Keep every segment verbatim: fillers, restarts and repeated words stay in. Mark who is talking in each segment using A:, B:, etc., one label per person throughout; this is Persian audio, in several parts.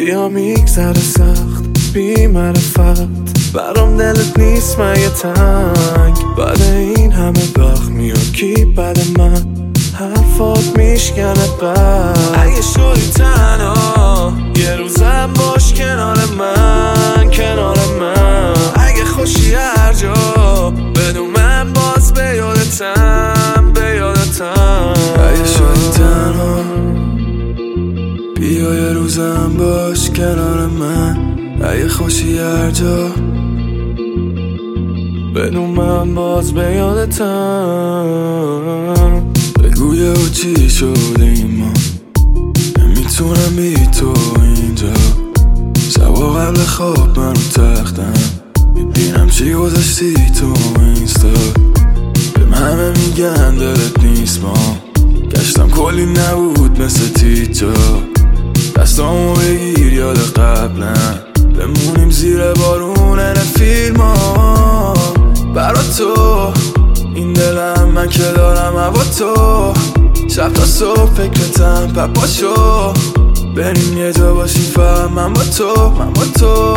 A: بیا میگذره سخت بی معرفت، برام دلت نیست مگه تنگ؟ بعد این همه وقت میاد کی بعد من؟ حرفات میشکنه بر اگه شدی تنها یه روزم باش کنار من، کنار من. اگه خوشی هر جا بدون من باز به یادتم، به یادتم.
B: اگه شدی تنها بیا یه روزم باش کنار من. اگه خوشی هر جا
A: بدون من باز به یادتم.
B: بگو یه و چی شدیم ما، نمیتونم بی تو اینجا. شبا قبل خواب منو تختم میبینم چی گذاشتی تو اینستا. بهم همه میگن دلت نیست، ما گشتم کلی نبود مثل تیجا. دستامو بگیر یاد قبلم، بمونیم زیر بارون این فیلم ها. برا تو این دلم من که دارم هوا تو. شب تا صبح فکرتم پپاشو، بریم یه جا باشیم فهم من با تو، من با تو.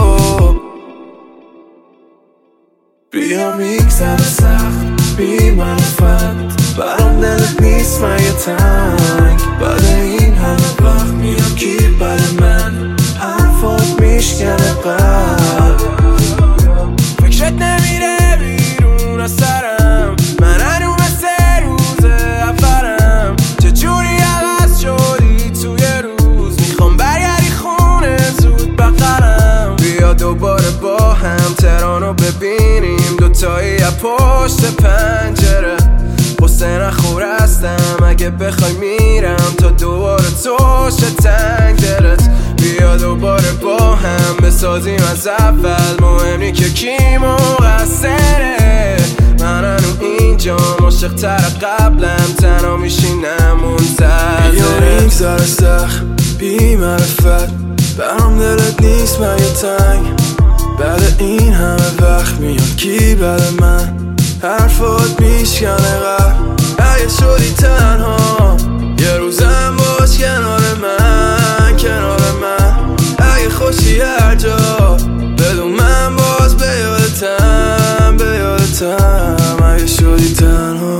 A: بیا میگذره سخت بی معرفت، برام دلت نیست مگه تنگ؟ بعد این همه وقت میاد کی بعد من؟ حرفات میشکنه قلب، فکرت نمیره بیرون از سرم. من هنو مثل روز اولم، چجوری عوض شدی توی روز؟ میخوام برگردی خونه زود بقرم. بیا دوباره با هم تهرانو ببینیم دوتایی از پشت پنجره. قصه نخور هستم اگه بخوای میرم تا دوباره توش تنگ دلت. بیا دوباره با هم بسازیم از اول، مهم نی که کی مقصره. من هنو اینجا عاشق تر قبلم، تنها میشینم منتظر.
B: بیا میگذره سخت بی معرفت، برام دلت نیست مگه تنگ؟ بعد این همه وقت میاد کی بعد من؟ حرفات میشکنه قلب. اگه شدی تنها یه روزم باش کنار من، کنار من. اگه خوشی هر جا بدون من باز به یادتم، به یادتم. اگه شدی تنها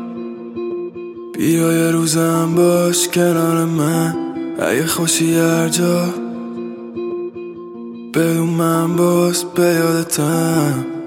B: بیا یه روزم باش کنار من. اگه خوشی هر جا بدون من باز به یادتم.